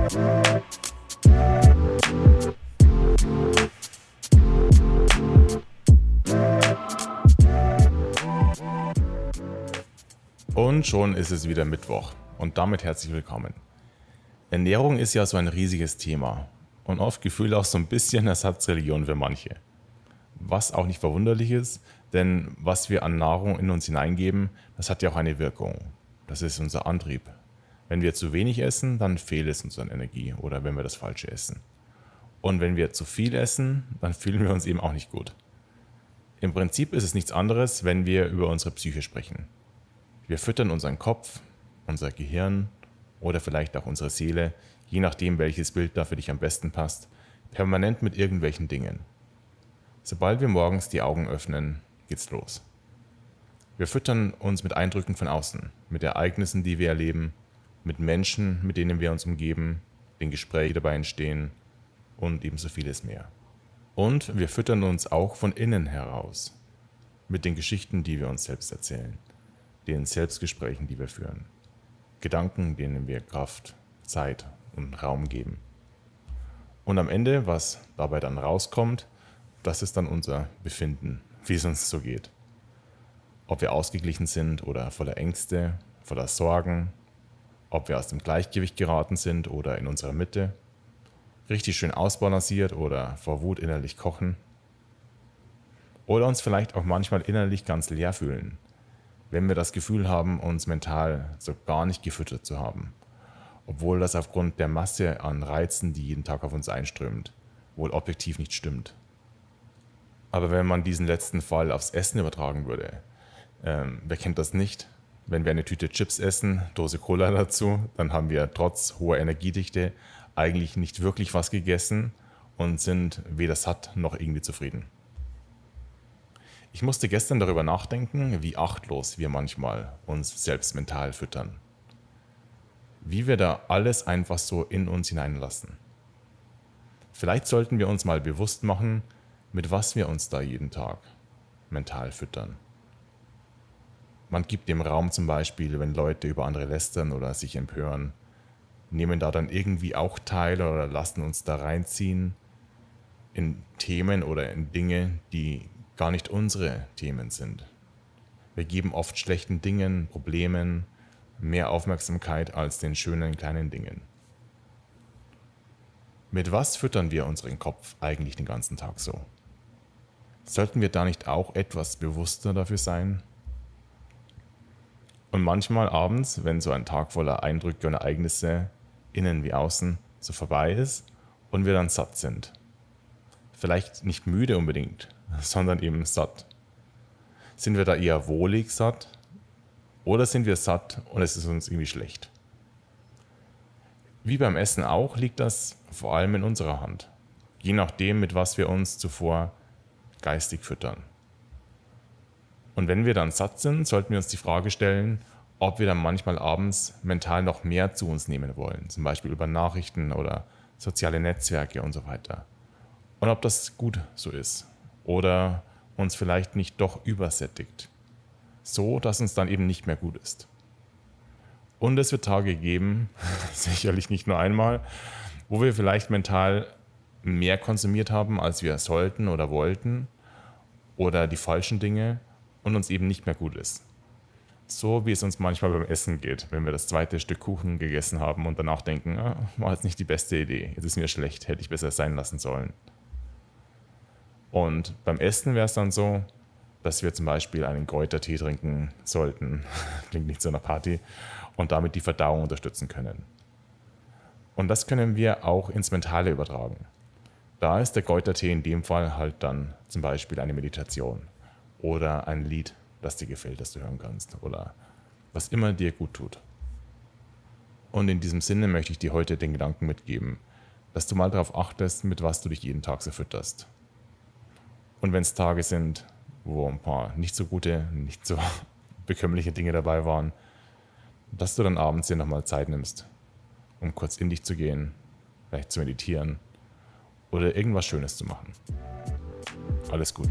Und schon ist es wieder Mittwoch und damit herzlich willkommen. Ernährung ist ja so ein riesiges Thema und oft gefühlt auch so ein bisschen Ersatzreligion für manche. Was auch nicht verwunderlich ist, denn was wir an Nahrung in uns hineingeben, das hat ja auch eine Wirkung. Das ist unser Antrieb. Wenn wir zu wenig essen, dann fehlt es uns an Energie oder wenn wir das Falsche essen. Und wenn wir zu viel essen, dann fühlen wir uns eben auch nicht gut. Im Prinzip ist es nichts anderes, wenn wir über unsere Psyche sprechen. Wir füttern unseren Kopf, unser Gehirn oder vielleicht auch unsere Seele, je nachdem welches Bild da für dich am besten passt, permanent mit irgendwelchen Dingen. Sobald wir morgens die Augen öffnen, geht's los. Wir füttern uns mit Eindrücken von außen, mit Ereignissen, die wir erleben, mit Menschen, mit denen wir uns umgeben, den Gesprächen, die dabei entstehen und ebenso vieles mehr. Und wir füttern uns auch von innen heraus, mit den Geschichten, die wir uns selbst erzählen, den Selbstgesprächen, die wir führen, Gedanken, denen wir Kraft, Zeit und Raum geben. Und am Ende, was dabei dann rauskommt, das ist dann unser Befinden, wie es uns so geht. Ob wir ausgeglichen sind oder voller Ängste, voller Sorgen, ob wir aus dem Gleichgewicht geraten sind oder in unserer Mitte, richtig schön ausbalanciert oder vor Wut innerlich kochen oder uns vielleicht auch manchmal innerlich ganz leer fühlen, wenn wir das Gefühl haben, uns mental so gar nicht gefüttert zu haben, obwohl das aufgrund der Masse an Reizen, die jeden Tag auf uns einströmt, wohl objektiv nicht stimmt. Aber wenn man diesen letzten Fall aufs Essen übertragen würde, wer kennt das nicht? Wenn wir eine Tüte Chips essen, Dose Cola dazu, dann haben wir trotz hoher Energiedichte eigentlich nicht wirklich was gegessen und sind weder satt noch irgendwie zufrieden. Ich musste gestern darüber nachdenken, wie achtlos wir manchmal uns selbst mental füttern. Wie wir da alles einfach so in uns hineinlassen. Vielleicht sollten wir uns mal bewusst machen, mit was wir uns da jeden Tag mental füttern. Man gibt dem Raum zum Beispiel, wenn Leute über andere lästern oder sich empören, nehmen da dann irgendwie auch teil oder lassen uns da reinziehen in Themen oder in Dinge, die gar nicht unsere Themen sind. Wir geben oft schlechten Dingen, Problemen mehr Aufmerksamkeit als den schönen kleinen Dingen. Mit was füttern wir unseren Kopf eigentlich den ganzen Tag so? Sollten wir da nicht auch etwas bewusster dafür sein? Und manchmal abends, wenn so ein Tag voller Eindrücke und Ereignisse, innen wie außen, so vorbei ist und wir dann satt sind. Vielleicht nicht müde unbedingt, sondern eben satt. Sind wir da eher wohlig satt oder sind wir satt und es ist uns irgendwie schlecht? Wie beim Essen auch liegt das vor allem in unserer Hand, je nachdem, mit was wir uns zuvor geistig füttern. Und wenn wir dann satt sind, sollten wir uns die Frage stellen, ob wir dann manchmal abends mental noch mehr zu uns nehmen wollen, zum Beispiel über Nachrichten oder soziale Netzwerke und so weiter. Und ob das gut so ist oder uns vielleicht nicht doch übersättigt, so dass uns dann eben nicht mehr gut ist. Und es wird Tage geben, sicherlich nicht nur einmal, wo wir vielleicht mental mehr konsumiert haben, als wir sollten oder wollten oder die falschen Dinge und uns eben nicht mehr gut ist. So wie es uns manchmal beim Essen geht, wenn wir das zweite Stück Kuchen gegessen haben und danach denken, war jetzt nicht die beste Idee, jetzt ist mir schlecht, hätte ich besser sein lassen sollen. Und beim Essen wäre es dann so, dass wir zum Beispiel einen Kräutertee trinken sollten, klingt nicht so nach Party, und damit die Verdauung unterstützen können. Und das können wir auch ins Mentale übertragen. Da ist der Kräutertee in dem Fall halt dann zum Beispiel eine Meditation oder ein Lied, das dir gefällt, das du hören kannst oder was immer dir gut tut. Und in diesem Sinne möchte ich dir heute den Gedanken mitgeben, dass du mal darauf achtest, mit was du dich jeden Tag so fütterst. Und wenn es Tage sind, wo ein paar nicht so gute, nicht so bekömmliche Dinge dabei waren, dass du dann abends dir nochmal Zeit nimmst, um kurz in dich zu gehen, vielleicht zu meditieren oder irgendwas Schönes zu machen. Alles Gute.